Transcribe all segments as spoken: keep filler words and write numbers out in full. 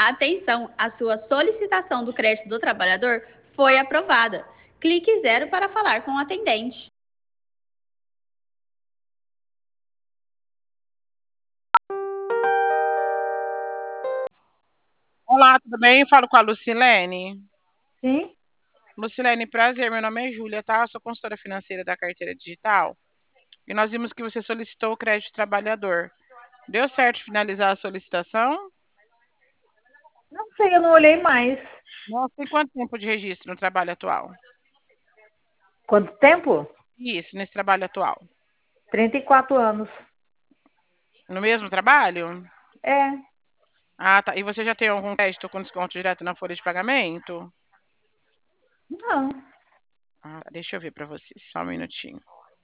Atenção, a sua solicitação do crédito do trabalhador foi aprovada. Clique zero para falar com o atendente. Olá, tudo bem? Falo com a Lucilene. Sim? Lucilene, prazer. Meu nome é Júlia, tá? Sou consultora financeira da Carteira Digital. E nós vimos que você solicitou o crédito trabalhador. Deu certo finalizar a solicitação? Não sei, eu não olhei mais. Nossa, tem quanto tempo de registro no trabalho atual? Quanto tempo? Isso, nesse trabalho atual. trinta e quatro anos. No mesmo trabalho? É, Ah, tá. E você já tem algum crédito com desconto direto na folha de pagamento? não. Ah, deixa eu ver para você, só um minutinho.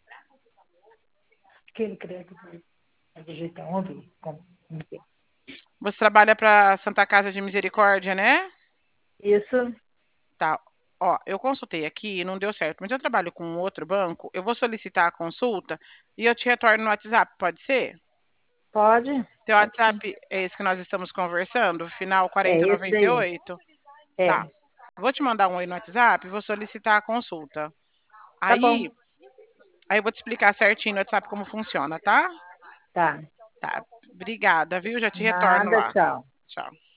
Aquele crédito digital, vamos ver. Como- Você trabalha para Santa Casa de Misericórdia, né? Isso, Tá. Ó, eu consultei aqui e não deu certo, mas eu trabalho com um outro banco. Eu vou solicitar a consulta e eu te retorno no WhatsApp, pode ser? pode? Teu Pode sim. WhatsApp é esse que nós estamos conversando, final É esse daí. quarenta e oito? Tá. É, Vou te mandar um oi no WhatsApp e vou solicitar a consulta. tá Aí, bom. aí eu vou te explicar certinho no WhatsApp como funciona, tá? Tá. Tá. Obrigada, viu? Já te retorno Nada, lá. tchau. Tchau.